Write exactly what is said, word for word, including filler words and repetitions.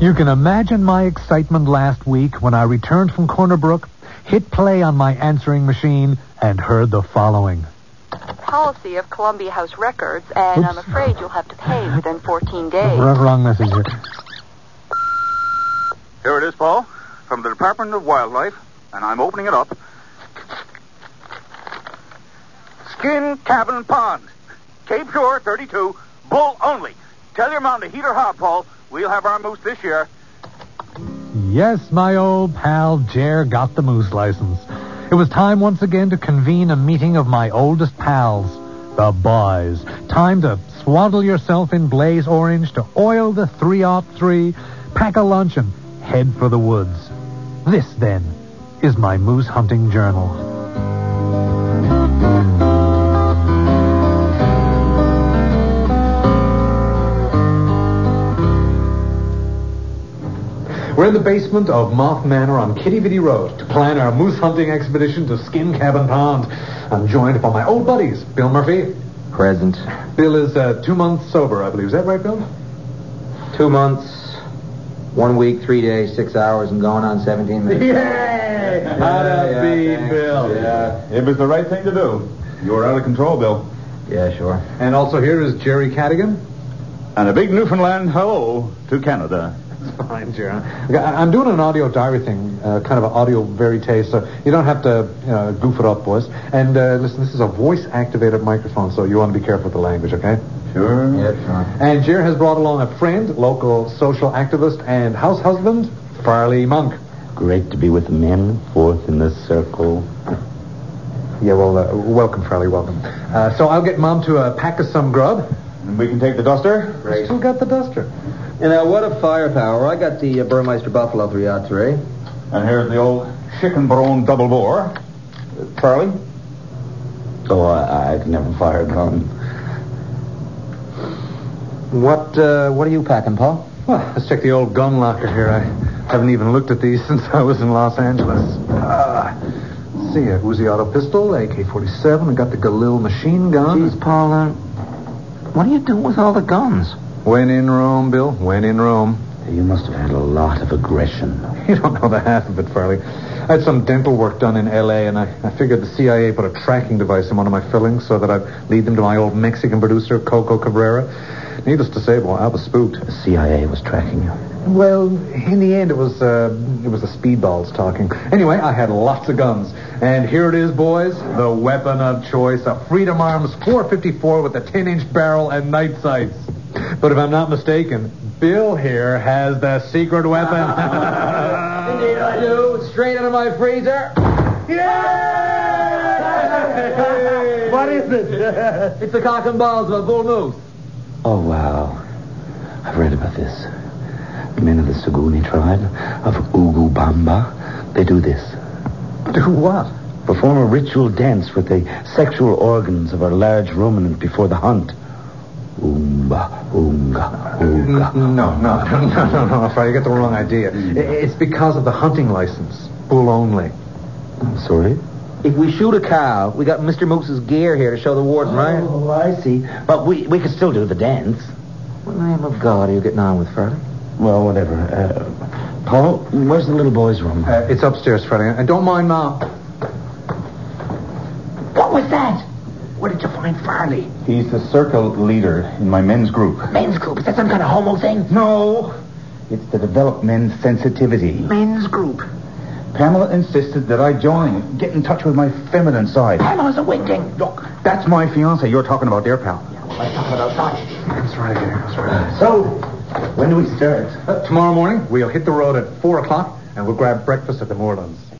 You can imagine my excitement last week when I returned from Corner Brook, hit play on my answering machine, and heard the following. Policy of Columbia House Records, and Oops. I'm afraid you'll have to pay within fourteen days. Wrong message here. Here it is, Paul, from the Department of Wildlife, and I'm opening it up. Skin Cabin Pond, Cape Shore, thirty-two, bull only. Tell your mom to heat her hot, Paul. We'll have our moose this year. Yes, my old pal Jer got the moose license. It was time once again to convene a meeting of my oldest pals, the boys. Time to swaddle yourself in blaze orange, to oil the three oh three, pack a lunch, and head for the woods. This, then, is my moose hunting journal. We're in the basement of Moth Manor on Kitty Bitty Road to plan our moose hunting expedition to Skin Cabin Pond. I'm joined by my old buddies, Bill Murphy. Present. Bill is uh, two months sober, I believe. Is that right, Bill? Two months, one week, three days, six hours, and going on seventeen minutes. Yay! How'd that be, Bill? Yeah, it was the right thing to do. You were out of control, Bill. Yeah, sure. And also here is Jerry Cadigan. And a big Newfoundland hello to Canada. Fine, Jerry. I'm doing an audio diary thing, uh, kind of an audio verite, so you don't have to you know, goof it up, boys. And uh, listen, this is a voice-activated microphone, so you want to be careful with the language, okay? Sure. Yeah, sure. And Jer has brought along a friend, local social activist, and house husband, Farley Monk. Great to be with the men, fourth in the circle. Yeah, well, uh, welcome, Farley, welcome. Uh, so I'll get Mom to uh, pack us some grub. And we can take the duster? Right. Still got the duster. You know, what a firepower. I got the uh, Burmeister Buffalo three oh three. And here's the old chicken bone double bore. Uh, Charlie? So I, I never fire a gun. What, uh, what are you packing, Paul? Well, let's check the old gun locker here. I haven't even looked at these since I was in Los Angeles. Uh, let's see, a Uzi auto pistol, A K forty-seven. I got the Galil machine gun. Geez, Paul, uh, what are you doing with all the guns? When in Rome, Bill. When in Rome. You must have had a lot of aggression. You don't know the half of it, Farley. I had some dental work done in L A, and I, I figured the C I A put a tracking device in one of my fillings so that I'd lead them to my old Mexican producer, Coco Cabrera. Needless to say, boy, I was spooked. The C I A was tracking you. Well, in the end, it was uh, it was the speedballs talking. Anyway, I had lots of guns. And here it is, boys, the weapon of choice, a Freedom Arms four fifty-four with a ten-inch barrel and night sights. But if I'm not mistaken, Bill here has the secret weapon. Indeed I do. Straight out of my freezer. Yay! What is it? It's the cock and balls of a bull moose. Oh, wow. I've read about this. Men of the Saguni tribe of Ugubamba, they do this. Do what? Perform a ritual dance with the sexual organs of a large ruminant before the hunt. Oomba, oonga, ooga. No, no, no, no, no, no, no, you get the wrong idea. It's because of the hunting license. Bull only. Sorry? If we shoot a cow, we got Mister Moose's gear here to show the warden, right? Oh, I see. But we, we could still do the dance. What in the name of God are you getting on with, Farley? Well, whatever. Uh, Paul, where's the little boy's room? Uh, it's upstairs, Freddie. And don't mind Mom. What was that? Where did you find Farley? He's the circle leader in my men's group. Men's group? Is that some kind of homo thing? No. It's to develop men's sensitivity. Men's group? Pamela insisted that I join, get in touch with my feminine side. Pamela's a wingding. Look, that's my fiancée you're talking about there, pal. Yeah, well, I'm talking about Dodge. That's right, dear. That's right. So, when do we start? Uh, tomorrow morning, we'll hit the road at four o'clock, and we'll grab breakfast at the Moorlands.